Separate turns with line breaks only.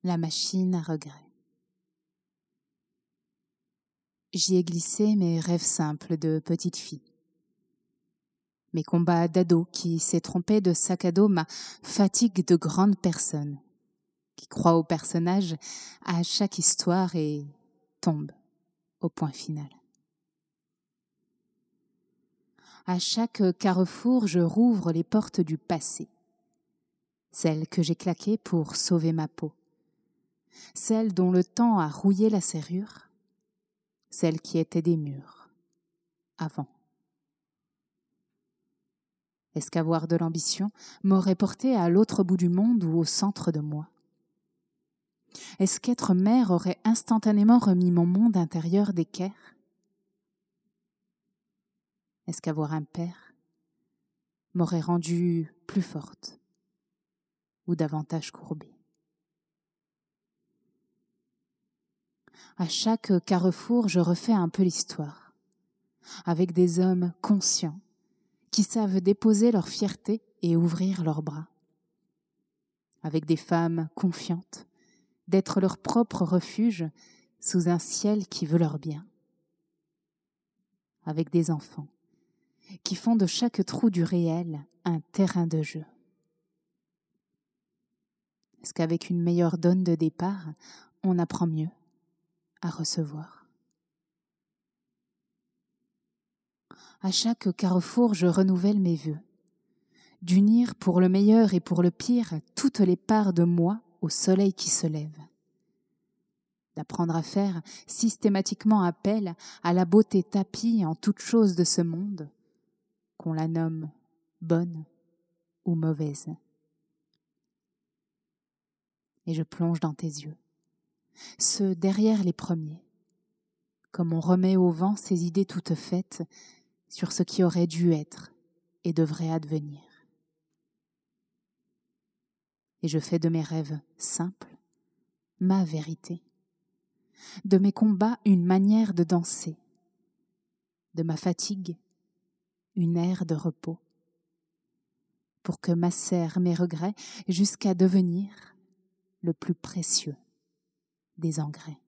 la machine à regret. J'y ai glissé mes rêves simples de petite fille. Mes combats d'ado qui s'est trompé de sac à dos, ma fatigue de grande personne, qui croit au personnage à chaque histoire et tombe au point final. À chaque carrefour, je rouvre les portes du passé, celles que j'ai claquées pour sauver ma peau, celles dont le temps a rouillé la serrure, celles qui étaient des murs avant. Est-ce qu'avoir de l'ambition m'aurait porté à l'autre bout du monde ou au centre de moi? Est-ce qu'être mère aurait instantanément remis mon monde intérieur d'équerre? Est-ce qu'avoir un père m'aurait rendue plus forte ou davantage courbée? À chaque carrefour, je refais un peu l'histoire, avec des hommes conscients qui savent déposer leur fierté et ouvrir leurs bras, avec des femmes confiantes d'être leur propre refuge sous un ciel qui veut leur bien, avec des enfants qui font de chaque trou du réel un terrain de jeu. Est-ce qu'avec une meilleure donne de départ, on apprend mieux à recevoir? À chaque carrefour, je renouvelle mes vœux, d'unir pour le meilleur et pour le pire toutes les parts de moi au soleil qui se lève, d'apprendre à faire systématiquement appel à la beauté tapie en toute chose de ce monde, qu'on la nomme bonne ou mauvaise. Et je plonge dans tes yeux, ceux derrière les premiers, comme on remet au vent ses idées toutes faites sur ce qui aurait dû être et devrait advenir. Et je fais de mes rêves simples ma vérité, de mes combats une manière de danser, de ma fatigue une ère de repos, pour que macèrent mes regrets jusqu'à devenir le plus précieux des engrais.